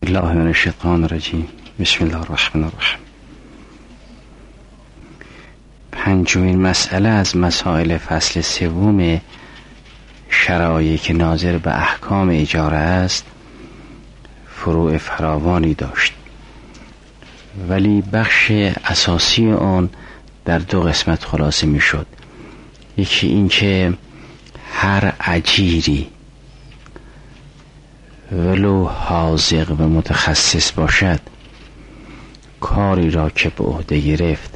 الله من الشیطان الرجیم. بسم الله الرحمن الرحیم. پنجمین مسئله از مسائل فصل سوم شرایعی که ناظر به احکام اجاره است فروع فراوانی داشت، ولی بخش اساسی آن در دو قسمت خلاصه می شد. یکی این که هر اجیری ولو حاذق و متخصص باشد کاری را که به عهده گرفت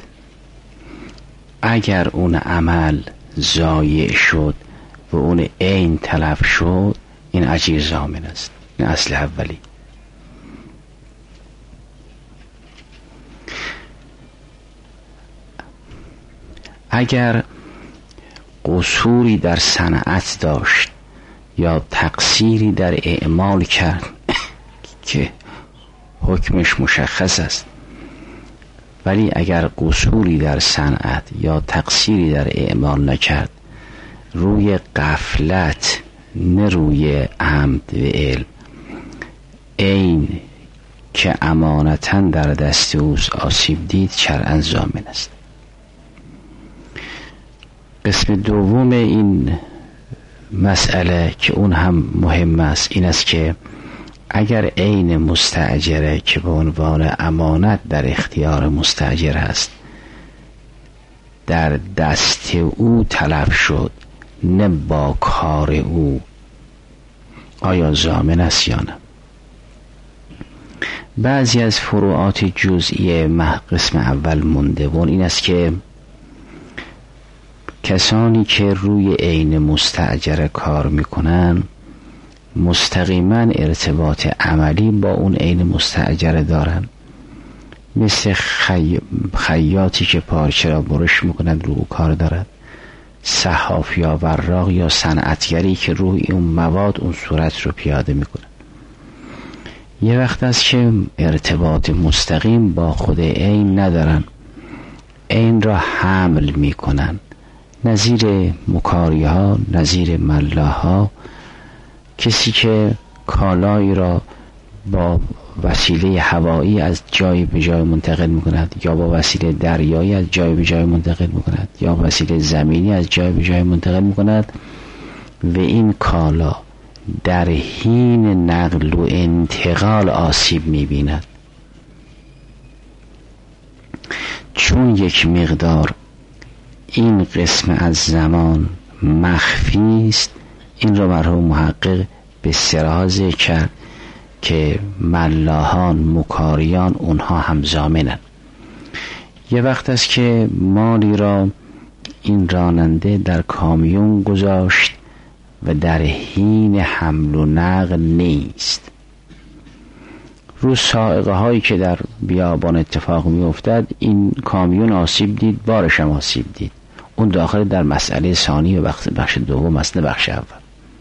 اگر اون عمل ضایع شد و اون عین تلف شد این اجیر ضامن است. این اصل اولی. اگر قصوری در صنعت داشت یا تقصیری در اعمال کرد که حکمش مشخص است، ولی اگر قصوری در صنعت یا تقصیری در اعمال نکرد روی غفلت نه روی عمد و علم، عین که امانتاً در دست اوست آسیب دید شرعاً ضامن است. قسم دوم این مسئله که اون هم مهم است این است که اگر عین مستأجره که به عنوان امانت در اختیار مستأجر است در دست او تلف شد نه با کار او، آیا ضامن است یا نه؟ بعضی از فروعات جزئی قسم اول مونده و این است که کسانی که روی عین مستأجره کار میکنن مستقیما ارتباط عملی با اون عین مستأجره دارن، مثل خیاطی که پارچه را برش میکند رو کار دارد، صحاف یا براق یا صنعتگری که روی اون مواد اون صورت رو پیاده میکنن. یه وقت است که ارتباط مستقیم با خود عین ندارن، عین را حمل میکنن، نظیر مکاری ها، نظیر ملاها، کسی که کالایی را با وسیله هوایی از جای به جای منتقل میکند یا با وسیله دریایی از جای به جای منتقل میکند یا وسیله زمینی از جای به جای منتقل میکند و این کالا در حین نقل و انتقال آسیب میبیند، چون یک مقدار این قسم از زمان مخفی است. این را مرحوم محقق به صراحت ذکر کرد که ملاحان مکاریان اونها هم ضامنند. یه وقت است که مالی را این راننده در کامیون گذاشت و در حین حمل و نقل نیست. رو سائقه هایی که در بیابان اتفاق می افتد این کامیون آسیب دید، بارش هم آسیب دید، اون داخل در مسئله ثانی و بخش دوم است نه بخش اول.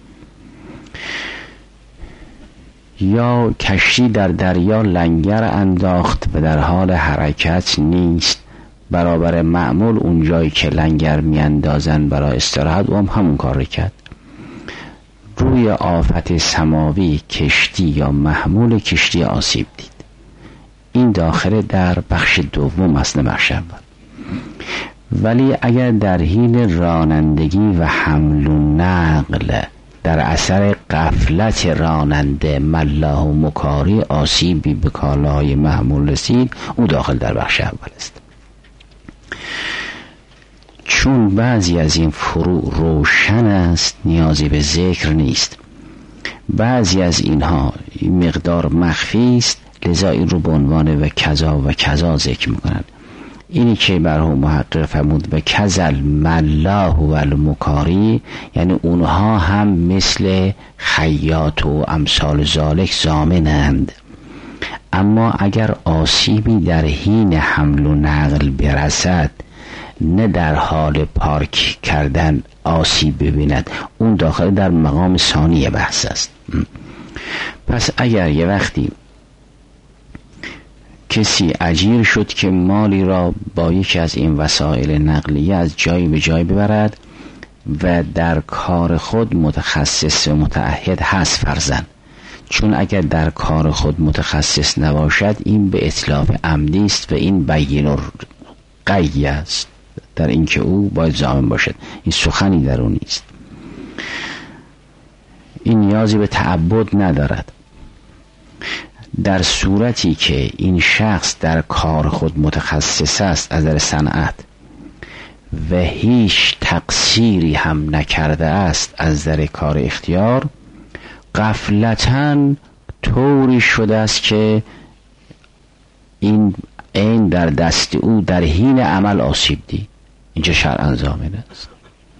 یا کشتی در دریا لنگر انداخت و در حال حرکت نیست، برابر معمول اون جایی که لنگر می اندازن برای استراحت و همون کار کرد. روی آفت سماوی کشتی یا محمول کشتی آسیب دید، این داخل در بخش دوم است نه بخش اول. ولی اگر در حین رانندگی و حمل و نقل در اثر غفلت راننده ملاح و مکاری آسیبی به کالای محمول رسید او داخل در بخش اول است. چون بعضی از این فروع روشن است نیازی به ذکر نیست، بعضی از اینها مقدار مخفی است، لذا این رو به عنوان و کذا و کذا ذکر میکنند. اینی که مرحوم محقق فرمود و کذل ملاح و المکاری، یعنی اونها هم مثل خیاط و امثال ذالک ضامنند، اما اگر آسیبی در حین حمل و نقل برسد نه در حال پارک کردن آسیب ببیند، اون داخل در مقام ثانی بحث است. پس اگر یه وقتی کسی اجیر شد که مالی را با یکی از این وسایل نقلیه از جای به جای ببرد و در کار خود متخصص و متعهد هست فرزن، چون اگر در کار خود متخصص نباشد این به اتلاف عمدی است و این بین القی است در اینکه او باید ضامن باشد. این سخنی در اون نیست. این نیازی به تعبد ندارد. در صورتی که این شخص در کار خود متخصص است از نظر صنعت و هیچ تقصیری هم نکرده است از نظر کار اختیار، غفلتاً طوری شده است که این در دست او در حین عمل آسیب دید، اینجا شرعاً ضامن است.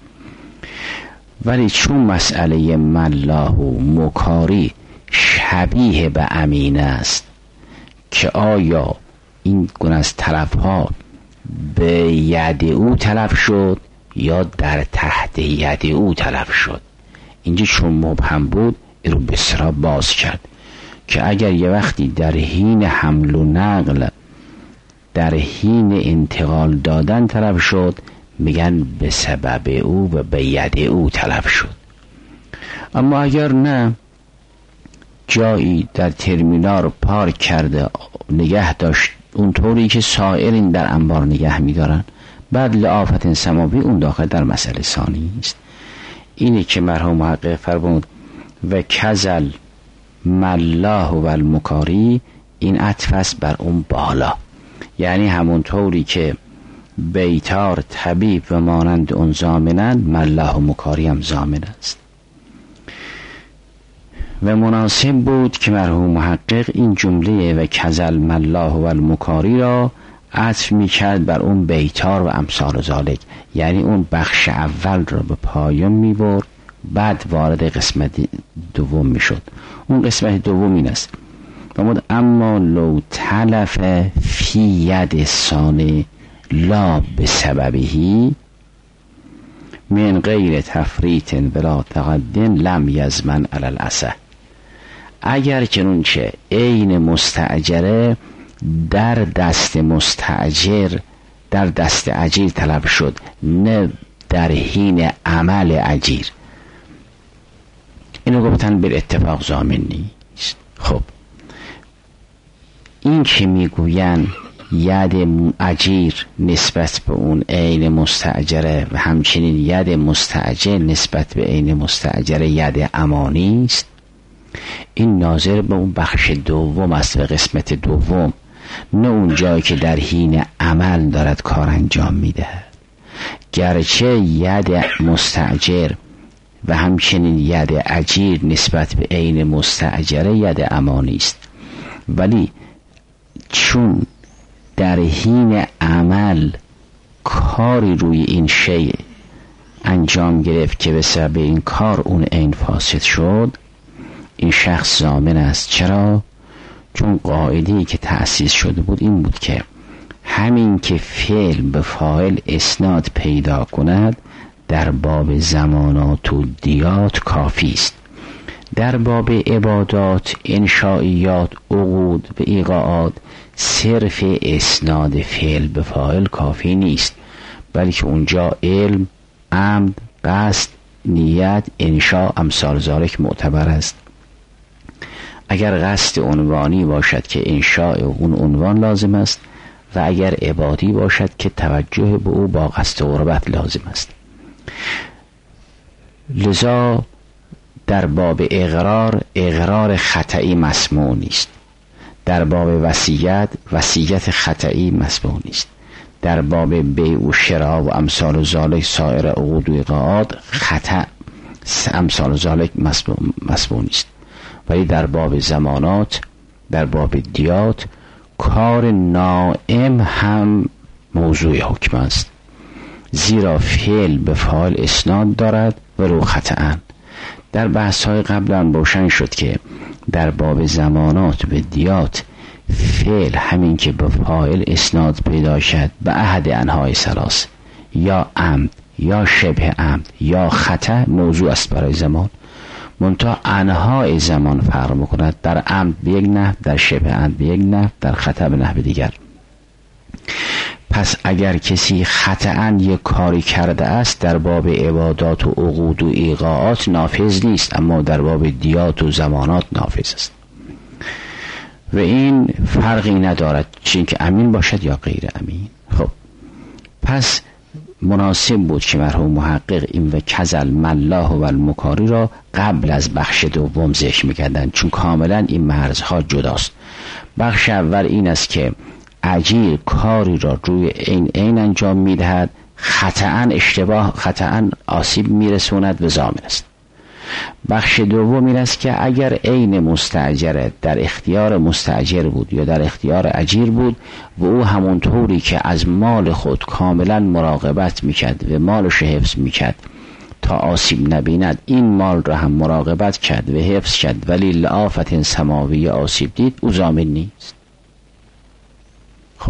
ولی چون مسئله ملاح و مکاری شبیه به امین است که آیا این گونه از تلفها به ید او تلف شد یا در تحت ید او تلف شد، اینجا چون مبهم بود این رو بسرا باز کرد که اگر یه وقتی در حین حمل و نقل در حین انتقال دادن تلف شد میگن به سبب او و به ید او تلف شد. اما اگر نه، جایی در ترمینال پارک کرده نگه داشت اونطوری که سائرین در انبار نگه میدارن، بعد لآفت سماوی اون داخل در مسئله ثانی است. اینه که مرحوم محقق فرمود و کزل ملاح و المکاری، این عطف است بر اون بالا، یعنی همونطوری که بیتار، طبیب و مانند اون ضامنن، ملاح و مکاری هم ضامن است. و مناسب بود که مرحوم محقق این جمله و کزل ملاح و المکاری را عطف میکرد بر اون بیتار و امثال ذالک، یعنی اون بخش اول را به پایان میبرد بعد وارد قسمت دوم میشد. اون قسمت دوم این است: اما لو تلف فی ید ثانی لا بسببهی من غیر تفریط ولا تقد لم یضمن علی الاصح. اگر چنانچه عین مستاجره در دست مستاجر در دست اجیر طلب شد، نه در حین عمل اجیر، اینو گفتن بر اتفاق ضامن نیست. خب این که میگوین ید اجیر نسبت به اون عین مستاجره و همچنین ید مستاجر نسبت به عین مستاجره ید امانی است، این ناظر به اون بخش دوم است، به قسمت دوم، نه اون جایی که در حین عمل دارد کار انجام میده. گرچه ید مستاجر و همچنین ید اجیر نسبت به عین مستاجره ید امانی است، ولی چون در حین عمل کاری روی این شیء انجام گرفت که به سبب این کار اون عین فاسد شد، این شخص ضامن است. چرا؟ چون قاعده‌ای که تأسیس شده بود این بود که همین که فعل به فاعل اسناد پیدا کند در باب زمانات و دیات کافی است. در باب عبادات، انشائیات، عقود و ایقاعات صرف اسناد فعل به فاعل کافی نیست، بلکه اونجا علم، عمد، قصد، نیت، انشاء، امثال ذالک معتبر است. اگر قصد عنوانی باشد که انشاء اون عنوان لازم است و اگر عبادی باشد که توجه به او با قصد قربت لازم است. لذا در باب اقرار خطئی مسموع نیست. در باب وصیت خطئی مسموع نیست. در باب بیع و شراء و امثال ذالک سایر عقود و ایقاعات خطأ امثال ذالک مسموع نیست. ولی در باب زمانات، در باب دیات، کار نائم هم موضوع حکم است، زیرا فعل به فاعل اسناد دارد و رو خطأ. در بحث‌های قبلا روشن شد که در باب زمانات و دیات فعل همین که به فاعل اسناد پیدا شد به احد انواع ثلاث، یا عمد یا شبه عمد یا خطأ، موضوع است برای زمان. منتها انواع زمان فرق می‌کند، در عمد به یک نحو، در شبه عمد به یک نحو، در خطأ به نحو دیگر. پس اگر کسی خطأً یک کاری کرده است در باب عبادات و عقود و ایقاعات نافذ نیست، اما در باب دیات و ضمانات نافذ است و این فرقی ندارد چون که امین باشد یا غیر امین. خب پس مناسب بود که مرحوم محقق این و کذل ملاح و المکاری را قبل از بخش دوم ذکر می‌کردند، چون کاملا این مرزها جداست. بخش اول این است که اجیر کاری را روی عین انجام می‌دهد، خطأً آسیب میرسوند و ضامن است. بخش دوم این است که اگر عین مستأجر در اختیار مستأجر بود یا در اختیار اجیر بود و او همونطوری که از مال خود کاملا مراقبت میکرد و مالش حفظ میکرد تا آسیب نبیند، این مال را هم مراقبت کرد و حفظ کرد ولی لآفت سماوی آسیب دید، او ضامن نیست. خب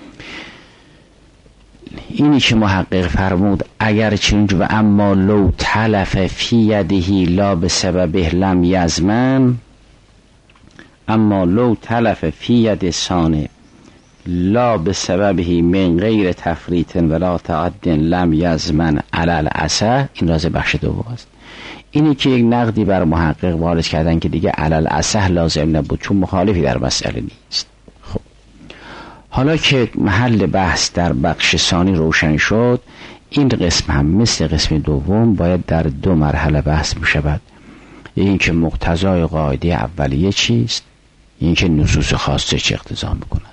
اینی که محقق فرمود اگر چنج و اما لو تلف فی یده لا بسببه لم یضمن، اما لو تلف فی ید ثانی لا بسببه من غیر تفریط ولا تعد لم یضمن علی الاصح. این راز بخش دوم است. اینی که یک نقدی بر محقق وارد کردن که دیگه علی الاصح لازم نبود چون مخالفی در مسئله نیست. خب حالا که محل بحث در بخش ثانی روشن شد، این قسم هم مثل قسم دوم باید در دو مرحله بحث می شود. این که مقتضای قاعده اولیه چیست، این که نصوص خاصه چه اقتضا می کند.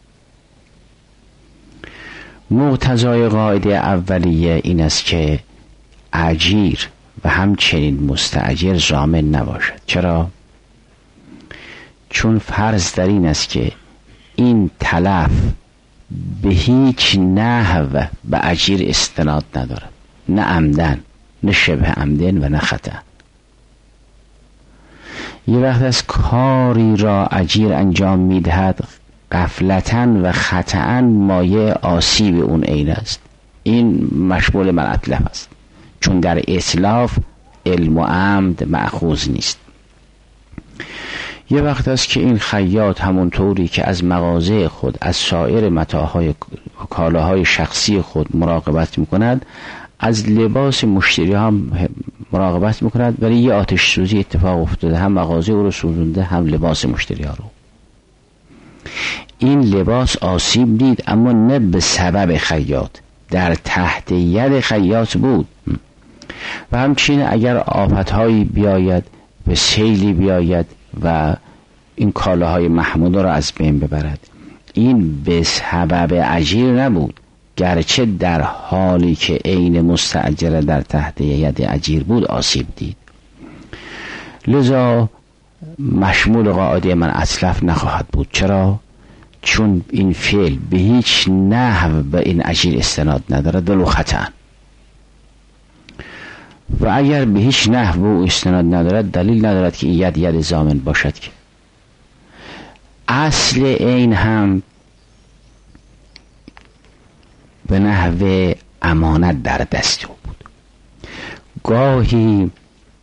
مقتضای قاعده اولیه این است که اجیر و همچنین مستأجر ضامن نباشد. چرا؟ چون فرض در این است که این تلف به هیچ نحو به اجیر استناد ندارد، نه عمدن نه شبه عمدن و نه خطأ. یه وقت از کاری را اجیر انجام میدهد غفلتاً و خطأً مایه آسیب اون عین است، این مشمول من اتلف است، چون در اتلاف علم و عمد مأخوذ نیست. یه وقت است که این خیاط همونطوری که از مغازه خود از سایر متاعهای کالاهای شخصی خود مراقبت میکند، از لباس مشتری هم مراقبت میکند، ولی یه آتش سوزی اتفاق افتاده، هم مغازه او رو سوزونده هم لباس مشتری ها رو. این لباس آسیب دید اما نه به سبب خیاط، در تحت ید خیاط بود. و همچنین اگر آفتهایی بیاید و سیلی بیاید و این کالاهای محموده را از بین ببرد، این به سبب اجیر نبود، گرچه در حالی که عین مستأجر در تحت ید اجیر بود آسیب دید. لذا مشمول قاعده من اتلف نخواهد بود. چرا؟ چون این فعل به هیچ نحو به این اجیر استناد ندارد ولو خطأ، و اگر به هیچ نحو او استناد ندارد دلیل ندارد که این ید ضامن باشد. که اصل این هم به نحو امانت در دست او بود. گاهی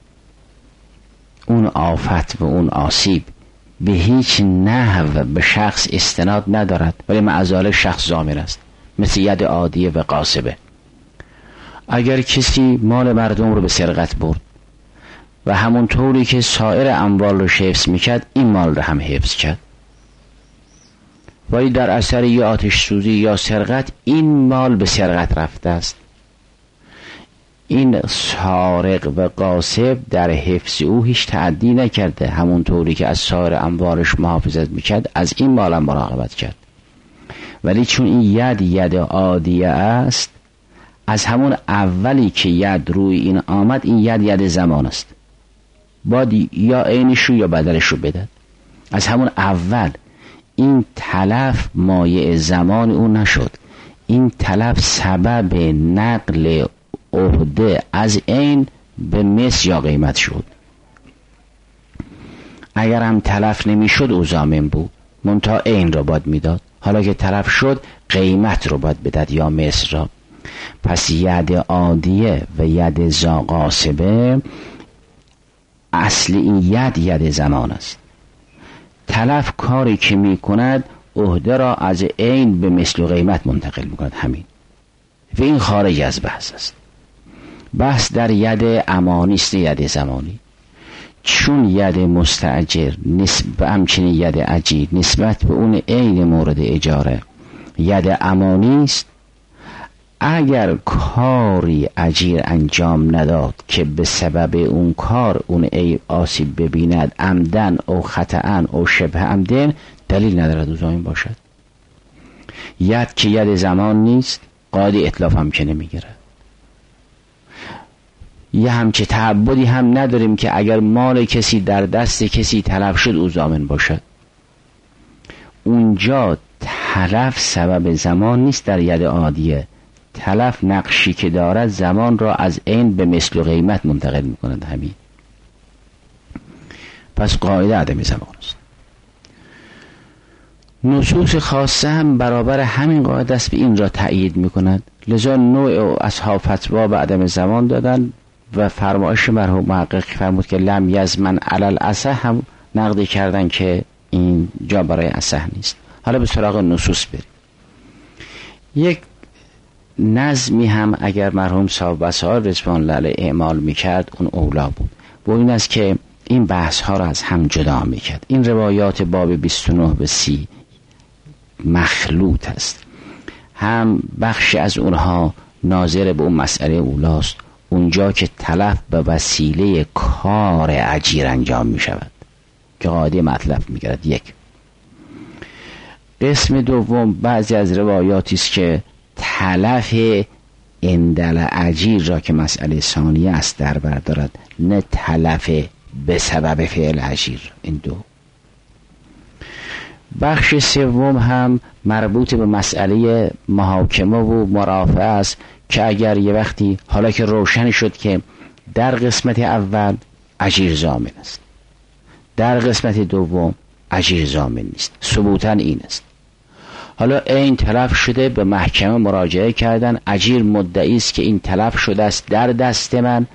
اون آفت و اون آسیب به هیچ نحو به شخص استناد ندارد ولی معذال شخص ضامن است، مثل ید عادیه و غاصبه. اگر کسی مال مردم رو به سرقت برد و همونطوری که سایر اموال رو حفظ میکرد این مال رو هم حفظ کرد، ولی در اثر یا آتش سوزی یا سرقت این مال به سرقت رفته است، این سارق و غاصب در حفظ او هیچ تعدی نکرده، همونطوری که از سایر اموالش محافظت میکرد از این مال هم مراقبت کرد. ولی چون این ید عادیه است، از همون اولی که ید روی این آمد این ید زمان است، باید یا عینش رو یا بدلش رو بدد. از همون اول این تلف مایه زمان او نشد، این تلف سبب نقل عهده از عین به مثل یا قیمت شد. اگر هم تلف نمی شد او ضامن بود، منتها عین را باید میداد. حالا که تلف شد قیمت رو باید بداد یا مثل را. پس ید عادیه و ید غاصبه اصل این ید زمان است. تلف کاری که می کند عهده را از عین به مثل و قیمت منتقل میکند. همین و این خارج از بحث است. بحث در ید امانی است، ید زمانی. چون ید مستأجر همچنین ید اجیر نسبت به اون عین مورد اجاره ید امانی است، اگر کاری اجیر انجام نداد که به سبب اون کار اون آسیب ببیند عمدن او خطأن او شبه عمدن، دلیل ندارد او ضامن باشد. ید که ید زمان نیست، قاعده اتلاف هم که نمیگیرد. یه همچه تعبدی هم نداریم که اگر مال کسی در دست کسی تلف شد او ضامن باشد. اونجا تلف سبب زمان نیست. در ید عادیه تلف نقشی که دارد زمان را از عین به مثل و قیمت منتقل میکند. همین پس قاعده عدم زمان است. نصوص خاصه هم برابر همین قاعده است، به این را تأیید میکند. لذا نوع اصحاب فتوا به عدم زمان دادن و فرمایش مرحوم محقق فرمود که لم یزمن علل اصح هم نقد کردن که این جا برای اصح نیست. حالا به سراغ نصوص بریم. یک نظمی هم اگر مرحوم صاحب وسائل رضوان الله علیه اعمال میکرد اون اولا بود. با این است که این بحث ها را از هم جدا میکرد. این روایات باب 29 به 30 مخلوط است. هم بخش از اونها ناظر به اون مسئله اولاست، اونجا که تلف به وسیله کار اجیر انجام می شود که قاعده مطلب می گرد. یک قسم دوم بعضی از روایاتی است که تلف اندل اجیر را که مسئله ثانیه است در بر دارد، نه تلف به سبب فعل اجیر. این دو. بخش سوم هم مربوط به مسئله محاکمه و مرافعه است که اگر یه وقتی حالا که روشن شد که در قسمت اول اجیر ضامن است، در قسمت دوم اجیر ضامن نیست، ثبوتاً این است. حالا این تلف شده، به محکمه مراجعه کردن، اجیر مدعی است که این تلف شده است در دست من،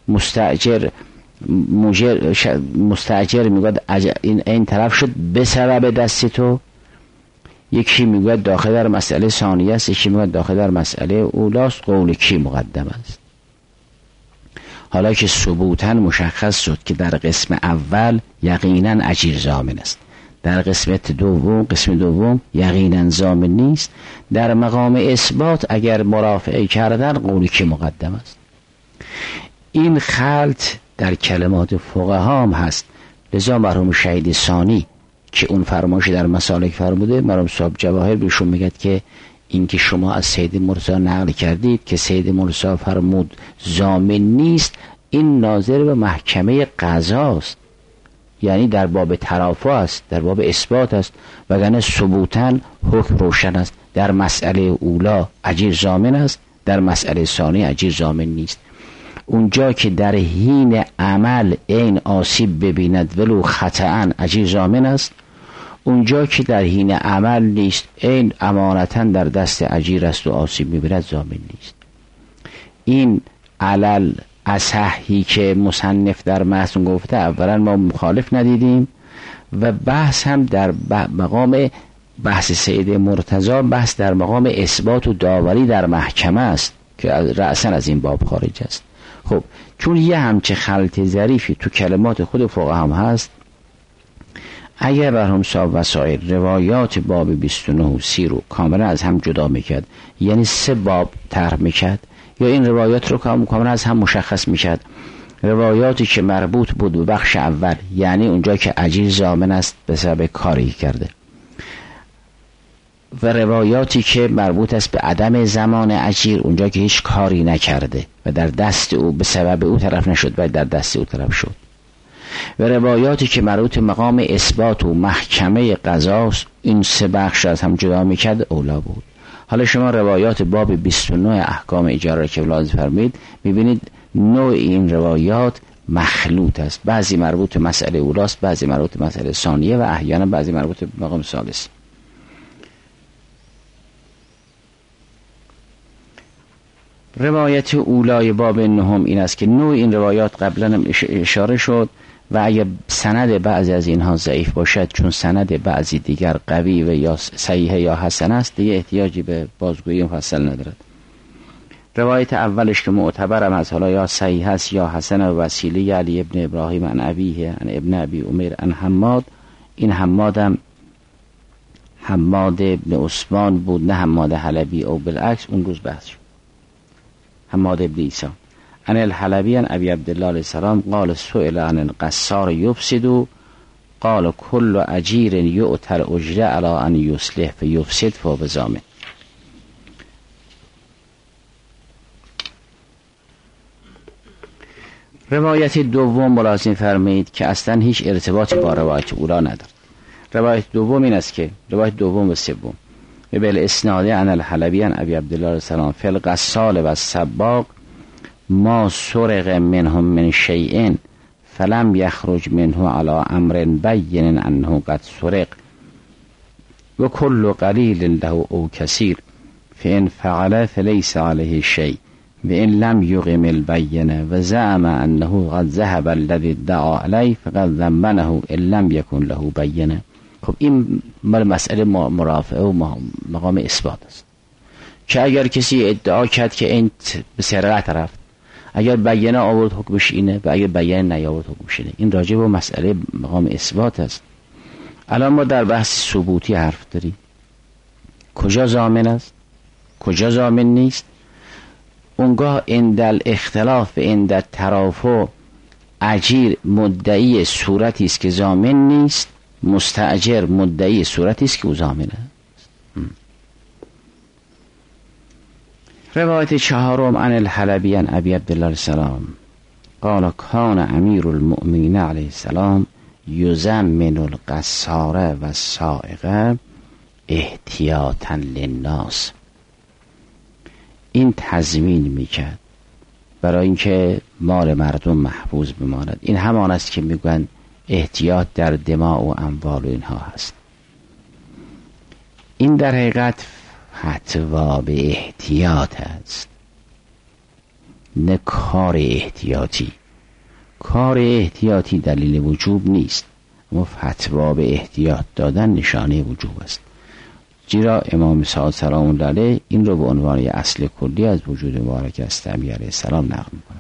مستاجر میگه این تلف شد به سبب دست تو. یکی میگه داخل در مسئله ثانیه است، یکی میگه داخل در مسئله اولاست. قول کی مقدم است؟ حالا که ثبوتاً مشخص شد که در قسم اول یقیناً اجیر ضامن است، در قسم دوم یقیناً ضامن نیست، در مقام اثبات اگر مرافعه کردن قول کی مقدم است. این خلط در کلمات فقها هم هست. لذا مرحوم شهید ثانی که اون فرمایش در مسالک فرموده، مرحوم صاحب جواهر بهشون میگه که این که شما از سید مرسی نقل کردید که سید مرسی فرمود ضامن نیست، این ناظر به محکمه قضاست، یعنی در باب ترافع است، در باب اثبات است، وگرنه ثبوتاً حکم روشن است. در مسئله اولا اجیر ضامن است، در مسئله ثانی اجیر ضامن نیست. اونجا که در حین عمل این آسیب ببیند ولو خطأن اجیر ضامن است، اونجا که در حین عمل نیست، این امانتاً در دست اجیر است و آسیب میبیند ضامن نیست. این علل اصحی که مصنف در متن گفته، اولا ما مخالف ندیدیم و بحث هم در مقام بحث سید مرتضی بحث در مقام اثبات و داوری در محکمه است که رأساً از این باب خارج است. خب چون یه همچه خلط ظریفی تو کلمات خود فقها هم هست، اگر مرحوم صاحب وسائل روایات باب 29 و 30 رو کاملا از هم جدا میکرد، یعنی 3 باب طرح میکرد، یا این روایات رو کاملا از هم مشخص میکرد. روایاتی که مربوط بود به بخش اول، یعنی اونجا که اجیر ضامن است به سبب کاری کرده، و روایاتی که مربوط است به عدم زمان اجیر، اونجا که هیچ کاری نکرده و در دست او به سبب او طرف نشد و در دست او طرف شد، و روایاتی که مربوط مقام اثبات و محکمه قضاست، این 3 بخش از هم جدا میکرد اولا بود. حالا شما روایات باب 29 احکام اجاره که ولازم فرمید میبینید نوع این روایات مخلوط است، بعضی مربوط به مسئله اولاست، بعضی مربوط به مسئله ثانیه و احیانا بعضی مربوط به مقام ثالث. روایت اولای باب 9 این است که نوع این روایات قبلا اشاره شد و اگه سند بعضی از اینها ضعیف باشد، چون سند بعضی دیگر قوی و یا صحیح یا حسن است، دیگه احتیاجی به بازگویی مفصل ندارد. روایت اولش که معتبرم از حالا یا صحیح است یا حسن و وسیله علی ابن ابراهیم عن ابیه عن ابن ابی عمر عن حماد، این حمادم حماد ابن عثمان بود، نه حماد حلبی او بالعکس، اون روز بحث شد. حماد ابن عیسی عن الحلبی عن ابی عبدالله علیه السلام قال سئل عن القصار یفسد قال كل اجیر یؤتی الاجر علی ان یصلح فیفسد فهو ضامن. روایت دوم ملاحظه فرمایید که اصلا هیچ ارتباطی با روایت اولا ندارد. روایت دوم این است که روایت دوم و سوم به بالاسناد عن الحلبی عن ابی عبدالله علیه السلام فی الغسال و السباق ما سرق منهم من شیء فلم یخرج منه علی امر بین انه قد سرق و کل قلیل له او کثیر فان فعل فلیس علیه شیء و ان لم یقم البینه و زعم انه قد ذهب الذی ادعا علیه فقد ضمنه ان لم یکن له بینه. خب این مسئله مرافعه و مقام اثبات است که اگر کسی ادعا کرد که این به سرقت رفت، اگر بیانه آورد حکمش اینه و اگر بیانه نیاورد حکمش اینه. این راجع به مسئله مقام اثبات است. الان ما در بحث ثبوتی حرف داریم، کجا ضامن است کجا ضامن نیست. اونگاه اندل اختلاف و اندل ترافع اجیر مدعی صورتی است که ضامن نیست، مستاجر مدعی صورتی است که او ضامن است. روایت چهارم عن الحلبی عن ابی عبدالله السلام قال کان امیر المؤمنین علیه السلام یزمن القصار و السائق احتیاطا للناس. این تضمین میکرد برای اینکه مال مردم محفوظ بماند. این همان است که میگن احتیاط در دماء و اموال و اینها هست. این در حقیقت فتوا به احتیاط است، نه کار احتیاطی. کار احتیاطی دلیل وجوب نیست، اما فتوا به احتیاط دادن نشانه وجوب است. زیرا امام صادق سلام الله علیه این رو به عنوان اصل کلی از وجود مبارک است امیر علیه السلام نقل می‌کند.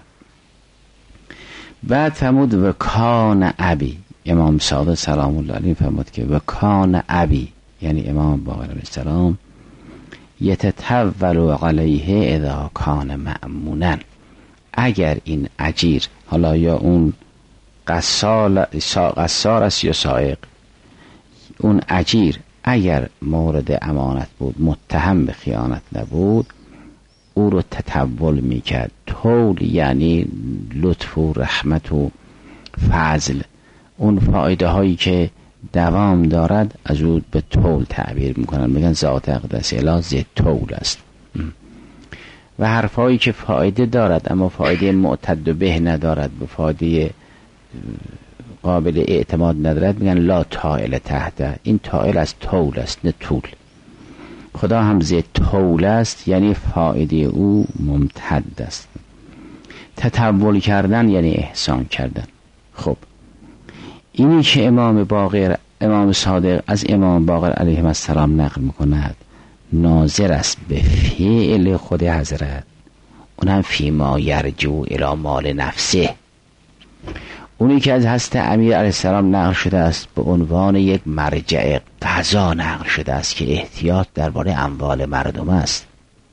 بعد فرمود و کان ابی، امام صادق سلام الله علیه فرمود که و کان ابی یعنی امام باقر علیه السلام یتطول علیه اذا کان مأمونا. اگر این اجیر، حالا یا اون قصار است یا سائق، اون اجیر اگر مورد امانت بود، متهم به خیانت نبود، او رو تطول میکرد. طول یعنی لطف و رحمت و فضل، اون فایده هایی که دوام دارد از او به طول تعبیر میکنن، میگن ذات اقدس الی ذی طول است. و حرفایی که فایده دارد اما فایده معتد به ندارد، به فایده قابل اعتماد ندارد، میگن لا طائل تحت. این طائل از طول است نه طول. خدا هم ذی طول است یعنی فایده او ممتد است. تطول کردن یعنی احسان کردن. خب اینی که امام صادق از امام باقر علیه السلام نقل میکند ناظر است به فعل خود حضرت، اونم فیما یرجو الی مال نفسه. اونی که از حضرت امیر علیه السلام نقل شده است به عنوان یک مرجع قضا نقل شده است که احتیاط درباره اموال مردم است.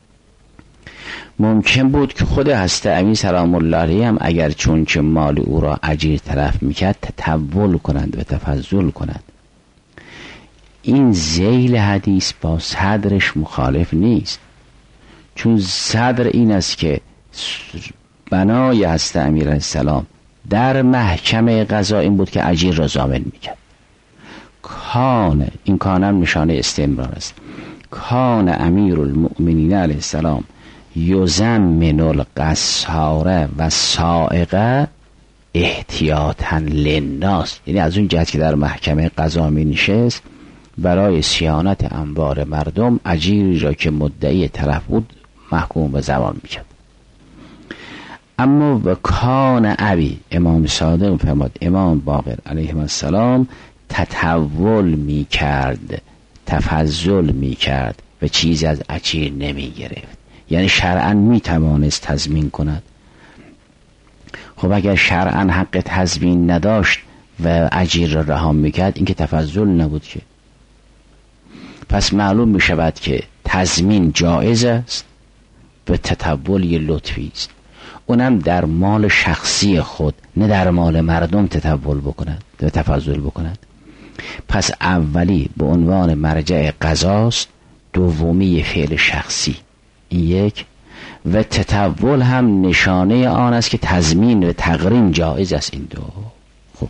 ممکن بود که خود حضرت امیر سلام الله علیه هم اگر چون که مال او را اجیر طرف میکرد تطول کنند و تفضل کنند. این ذیل حدیث با صدرش مخالف نیست، چون صدر این است که بنای حضرت امیر علیه السلام در محکمه قضا این بود که اجیر را ضامن میکرد. کان، این کانم نشانه استمرار است. کان امیر المؤمنین علیه السلام یزمن القصار و سائق احتیاطا للناس، یعنی از اون جهت که در محکمه قضا می نشست برای صیانت اموال مردم اجیری را که مدعی طرف بود محکوم به زوال میکرد. اما و کان ابی، امام صادق فرمود امام باقر علیه السلام تطول می کرد، تفضل می کرد و چیزی از اجیر نمی گرفت. یعنی شرعاً می توانست تضمین کند. خب اگر شرعاً حق تضمین نداشت و اجیر را رها می کرد، این که تفضل نبود که. پس معلوم می شود که تضمین جایز است و تطول یه لطفی است، اونم در مال شخصی خود، نه در مال مردم تطول بکند و تفضل بکند. پس اولی به عنوان مرجع قضاست، دومی فعل شخصی، این یک. و تطول هم نشانه آن است که تضمین و تقرین جایز است. این دو. خب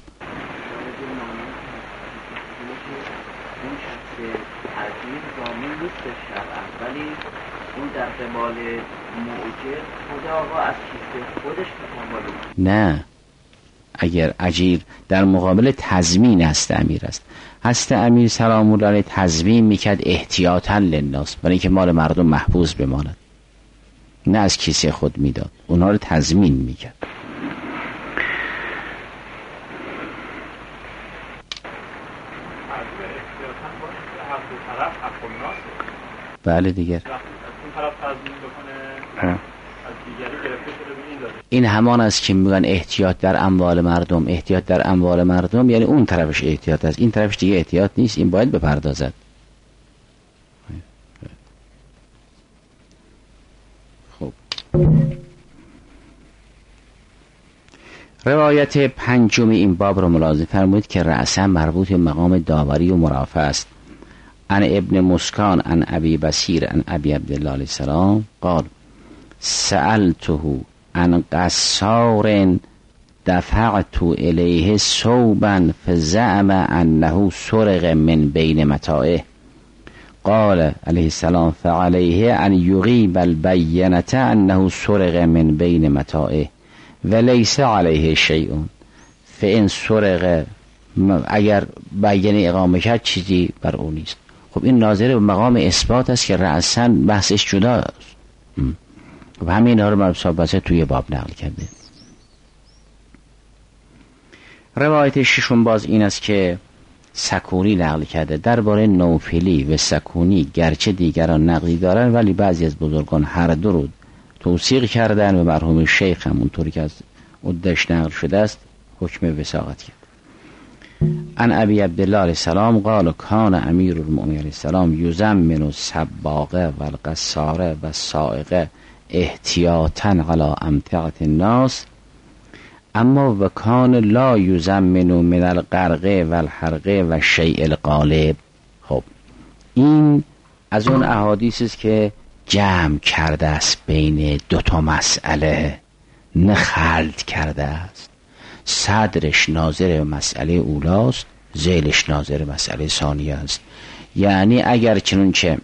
نه، اگر اجیر در مقابل تضمین هست امیر است، هست امیر سلام الله علیه تضمین میکرد احتیاطاً للناس، برای اینکه مال مردم محفوظ بماند، نه از کیسه خود میداد، اونها رو تضمین میکرد. بله دیگر این همان است که میگن احتیاط در اموال مردم. احتیاط در اموال مردم یعنی اون طرفش احتیاط است، این طرفش دیگه احتیاط نیست، این باید بپردازد. خب روایت پنجم این باب رو ملاحظه فرمودید که رأسا مربوط به مقام داوری و مرافعه است. عن ابن مسکان عن ابی بصیر عن ابی عبدالله علیه السلام قال سألته عن قصار دفعت الیه ثوبا فزعم انه سرق من بین متاعه قال علیه السلام فعلیه ان یغیب البینة انه سرق من بین متاعه ولیس علیه شیء فان سرق، اگر بیانه اقامه کرد چیزی بر او نیست. خب این ناظر به مقام اثبات است که رأساً بحثش جدا است. خب همین ها رو مربوطه توی باب نقل کرده. روایت ششم باز این است که سکونی نقل کرده درباره نوفلی و سکونی، گرچه دیگران نقلی دارن ولی بعضی از بزرگان هر دو رو توثیق کردن و مرحوم شیخ همونطوری که از عدش نقل شده است حکم وثاقت کرد. عن ابی عبدالله علیه السلام قال کان امیر المؤمنین علیه السلام یزمن السباقه و القصاره و السائقه احتیاطا علی امتعة الناس اما و کان لا یزمن من الغرقه و الحرقه و شیء الغالب. خب این از اون احادیث است که جمع کرده است بین دوتا مسئله، نه خلط کرده است. صدرش ناظر مسئله اولاست، ذیلش ناظر مسئله ثانیه است. یعنی اگر چنانچه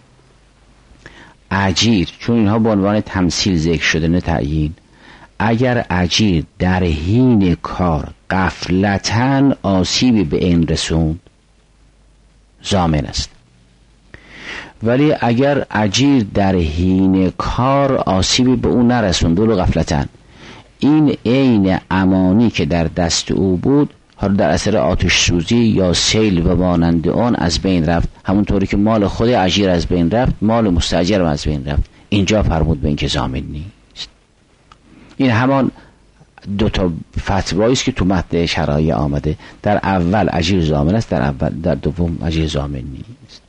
اجیر، چون اینها به عنوان تمثیل ذکر شده نه تعیین، اگر اجیر در حین کار غفلتاً آسیبی به این رسوند ضامن است، ولی اگر اجیر در حین کار آسیبی به اون نرسوند ولو غفلتاً، این عین امانی که در دست او بود حالا در اثر آتش سوزی یا سیل و مانند آن از بین رفت، همونطوری که مال خود اجیر از بین رفت مال مستاجر از بین رفت، اینجا فرمود به این که ضامن نیست. این همان دوتا فتوایی است که تو متن شرایع آمده، در اول اجیر ضامن است، در دوم اجیر ضامن نیست.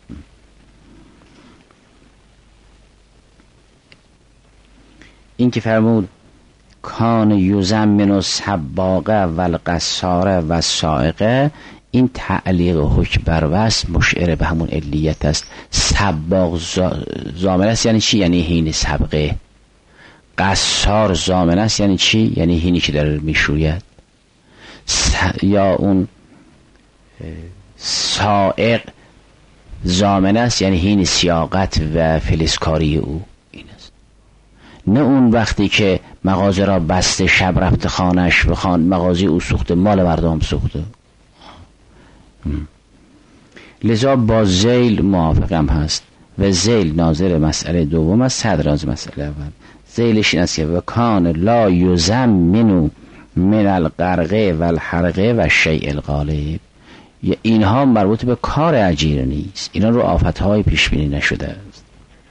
این که فرمود کان یزمن السباقه و القصاره و السائقه، این تعلیق حکم بر وصف مشعر به همون علیت است. سباق ضامن است یعنی چی؟ یعنی حین سبقه. قصار ضامن است یعنی چی؟ یعنی حینی که داره میشوید. یا اون سائق ضامن است یعنی حین سیاقت و فلسکاری او. نه اون وقتی که مغازه را بسته شب رفته خانش و مغازه او سوخته، مال مردم سوخته. لذا با ذیل موافقم هست و ذیل ناظر مسئله دوم است، صدر ناظر مسئله اول. ذیلش این است که وکان لا یزمنو من الغرقه و الحرقه و الشیء الغالب. اینها مربوط به کار اجیر نیست، اینا رو آفتهای پیش بینی نشده است.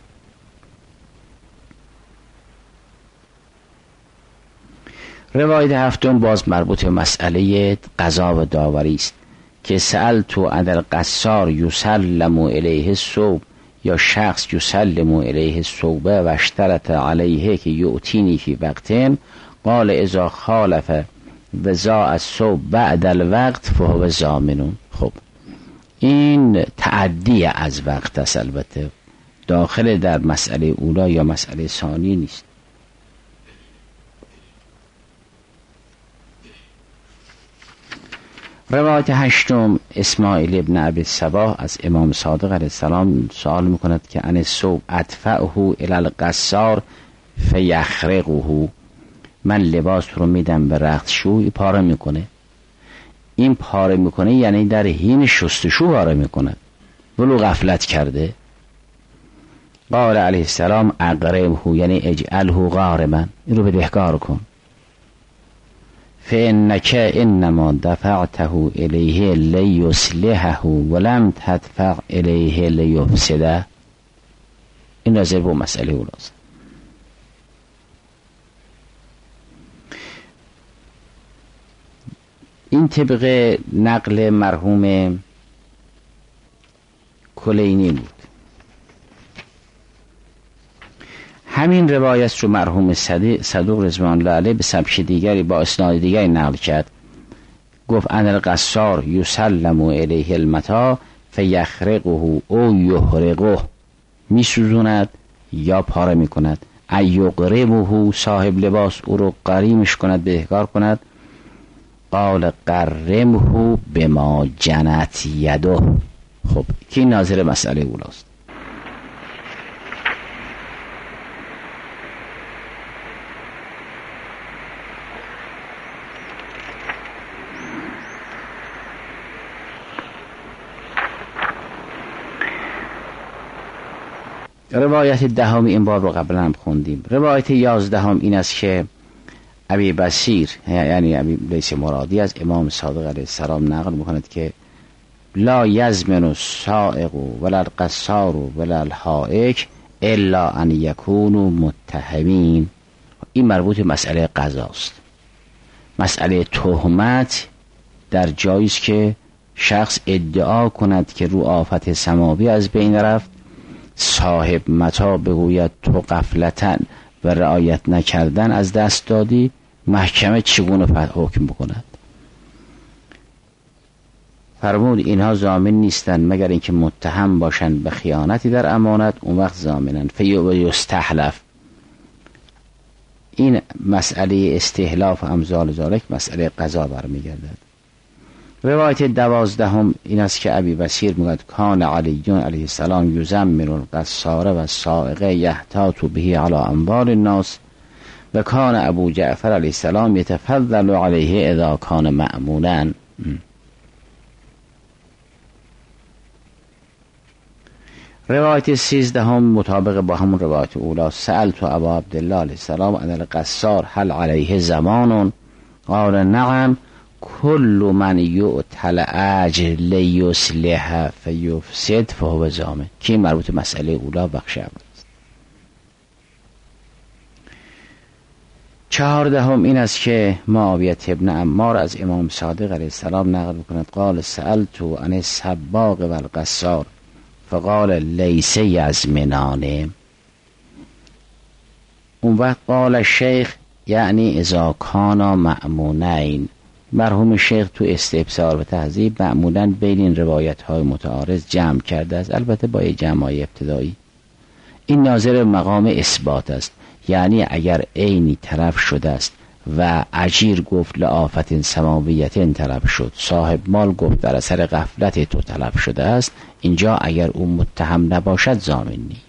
روایت هفتم باز مربوط به مسئله قضا و داوری است که سألت عن القصار یسلم الیه الثوب، یا شخص یسلم الیه الثوب و اشترط علیه که یؤتینی فی وقتین قال اذا خالف وضاع الثوب بعد الوقت فهو ضامن. خب این تعدی از وقت است، البته داخل در مسئله اولا یا مسئله ثانی نیست. روایت هشتم اسماعیل ابن ابی الصباح از امام صادق علیه السلام سوال میکند که ان الثوب ادفعه الی القصار فیخرقه، من لباس رو میدم به رختشوی پاره میکنه. این پاره میکنه یعنی در حین شستشو پاره میکنه، ولو غفلت کرده. قال علیه السلام اقرمه یعنی اجعله غارما، این رو بدهکار کن. فإنك انما دفعته الیه لیصلحه ولم تدفع الیه لیفسده. این نظر به مسئله اولاست. این طبق نقل مرحوم کلینی بود. همین روایت رو مرحوم صدوق رضوان الله علیه به سبک دیگری با اسناد دیگری نقل کرد. گفت ان القصار یسلم الیه المتاع فیخرقه او یحرقه، می سوزوند یا پاره می کند. ایقرمه صاحب لباس او رو قریمش کند، بهکار کند. قال قرمه بما جنت یده. خب کی ناظر مسئله اولاست. روایت دهم این باب رو قبلا هم خوندیم. روایت 11 این است که ابی بصیر یعنی ابی لیث مرادی از امام صادق علیه السلام نقل میکند که لا یضمن السائق ولا القصار ولا الحائک الا ان یکونوا متهمین. این مربوط به مسئله قضاست. مسئله تهمت در جایی است که شخص ادعا کند که رو آفت سماوی از بین رفت، صاحب متاع بگوید تو غفلتاً و رعایت نکردن از دست دادی، محکمه چگونه حکم بکند؟ فرمود اینها ضامن نیستند مگر اینکه متهم باشند به خیانتی در امانت، اون وقت ضامنند. فیستحلف. این مسئله استحلاف و امثال ذالک مسئله قضا برمیگردد. روایت 12 این است که ابی بصیر میگوید کان علی علیه السلام یزمن القصار و السائق یحتاط به علی اموال الناس و کان ابو جعفر علیه السلام یتفضل علیه اذا کان مأمونا. روایت 13 مطابق با همون روایت اولا سألت ابا عبدالله علیه السلام عن القصار هل علیه زمان قال نعم کل من یؤتل اجر لیصلح فیفسد فهو ضامن. که مربوط مسئله اولا بخش اول است. 14 این است که معاویه ابن عمار از امام صادق علیه السلام نقل می‌کند قال سألت عن السباق و القصار فقال لیس یضمنان. اون وقت قال الشیخ یعنی اذا کانا مأمونین. مرحوم شیخ تو استبصار و تهذیب معمولاً بین این روایت های متعارض جمع کرده است، البته با جمع های ابتدایی. این ناظر مقام اثبات است، یعنی اگر عینی طرف شده است و اجیر گفت لآفت سماویت طرف شد، صاحب مال گفت در اثر غفلت تو طرف شده است، اینجا اگر اون متهم نباشد ضامن نیست.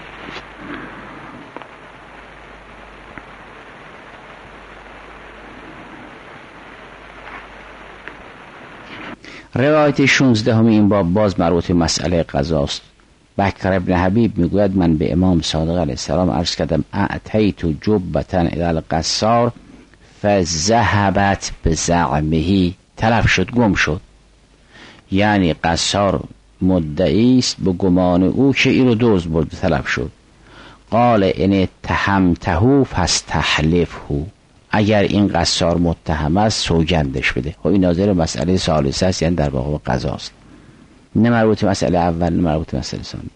روایت 16 این باب باز مربوط مسئله قضاست. بکر ابن حبیب میگوید من به امام صادق علیه السلام عرض کردم اعطیت جبتن الی القصار فذهبت بزعمه، تلف شد، گم شد. یعنی قصار مدعی است به گمان او که این رو دزد برد، تلف شد. قال ان اتهمته فاستحلفه، اگر این قصار متهم است سوگندش بده. خب این ناظر مسئله ثالثه است، یعنی در واقع قضاست، نه مربوط مسئله اول نه مربوط مسئله ثانی.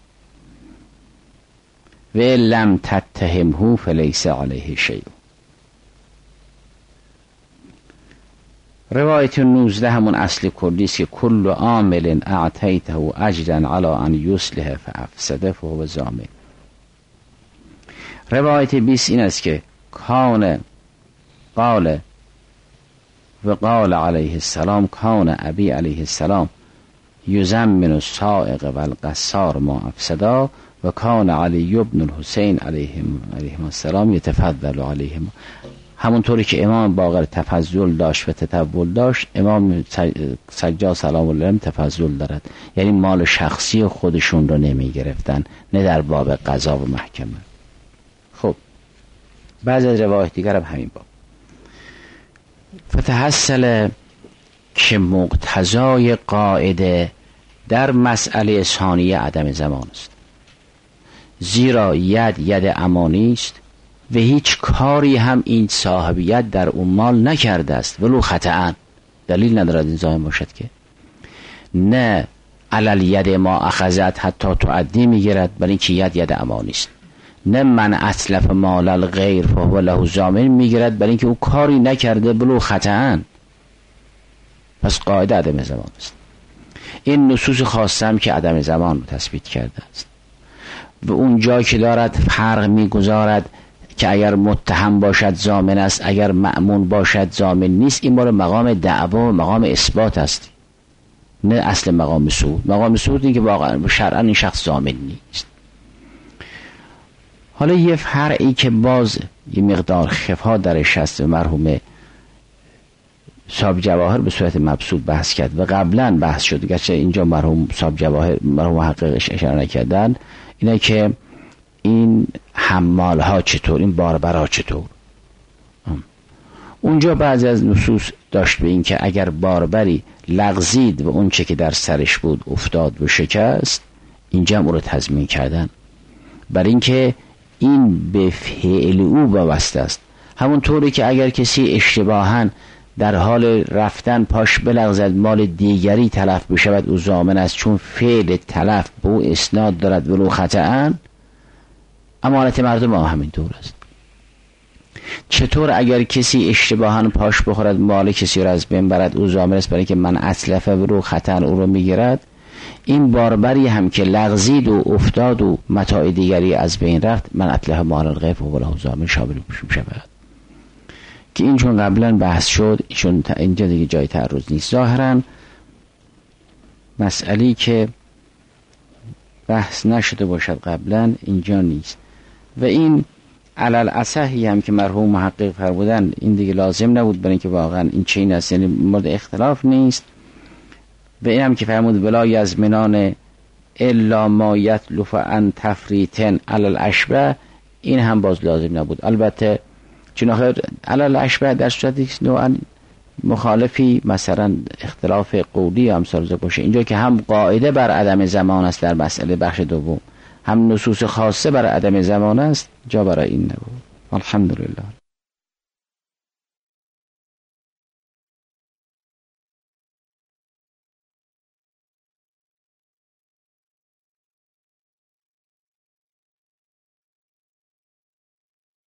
و لم تتهمه فلیس علیه شیء. روایت 19 همون اصل کلی است که کل عامل اعطیته اجرا علی ان یصلح فافسده فهو ضامن. روایت 20 این است که کان قال و قال علیه السلام کان ابی علیه السلام یزمن السائق و القصار ما افسدا و کان علی بن الحسین علیهم السلام یتفضل علیهم. همونطوری که امام باقر تفضل داشت و تطول داشت، امام سجاد سلام الله علیه تفضل دارد، یعنی مال شخصی خودشون رو نمی گرفتن، نه در باب قضا و محکمه. خب بعض از روایت دیگر هم همین باب. فتحصل که مقتضای قاعده در مسئله ثانیه عدم زمان است، زیرا ید امانی است و هیچ کاری هم این صاحبیت در اون مال نکرده است ولو خطأ، دلیل ندارد این زایم باشد که نه علل ید ما اخذت حتی تعدی میگیرد، بل اینکه ید امانی است، نه من اتلف مال الغیر فهو له ضامن میگیرد، بل اینکه او کاری نکرده ولو خطأ. پس قاعده عدم زمان است. این نصوص خاصه هم که عدم زمان رو تثبیت کرده است و اون جایی که دارد فرق میگذارد که اگر متهم باشد ضامن است، اگر مأمون باشد ضامن نیست، این بار مقام دعوا و مقام اثبات است، نه اصل مقام صعود. مقام صعود این که واقعا شرعا این شخص ضامن نیست. حالا یه فرعی که باز یه مقدار خفا درش هست و مرحوم صاحب جواهر به صورت مبسوط بحث کرد و قبلا بحث شد، گرچه اینجا مرحوم صاحب جواهر مرحوم محققش اشاره نکردن، اینه که این حمال ها چطور، این باربرها چطور. اونجا بعضی از نصوص داشت به این که اگر باربری لغزید و اون چه که در سرش بود افتاد و شکست، اینجا او رو تضمین کردن، برای اینکه این به فعل او وابسته است. همون طوری که اگر کسی اشتباهاً در حال رفتن پاش بلغزد مال دیگری تلف بشود او ضامن است، چون فعل تلف به او اسناد دارد ولو خطأ. امانت مردم هم همین طور است. چطور اگر کسی اشتباهاً پاش بخورد مال کسی را از بین برد او ضامن است، برای که من اتلف ولو خطأ او رو میگیرد. این باربری هم که لغزید و افتاد و متاع دیگری از بین رفت، من اتلف مال الغیر فهو له ضامن شامل میشود. که این چون قبلا بحث شد، چون اینجا دیگه جای تعرض نیست. ظاهرا مسئله‌ای که بحث نشده باشد قبلا اینجا نیست و این علل اصحی هم که مرحوم محقق فرمودن این دیگه لازم نبود، برای اینکه واقعا این چین است، یعنی مورد اختلاف نیست. و این هم که فرمود ولا یضمنان الا ما یتلف عن تفریطن علل اشبه، این هم باز لازم نبود. البته چون آخر علل اشبه در صورتی نوعا مخالفی مثلا اختلاف قولی هم سرزه باشه، اینجا که هم قاعده بر عدم زمان است در مسئله بخش دوم، هم نصوص خاصه بر عدم زمان است، جا برای این نبود. الحمدلله.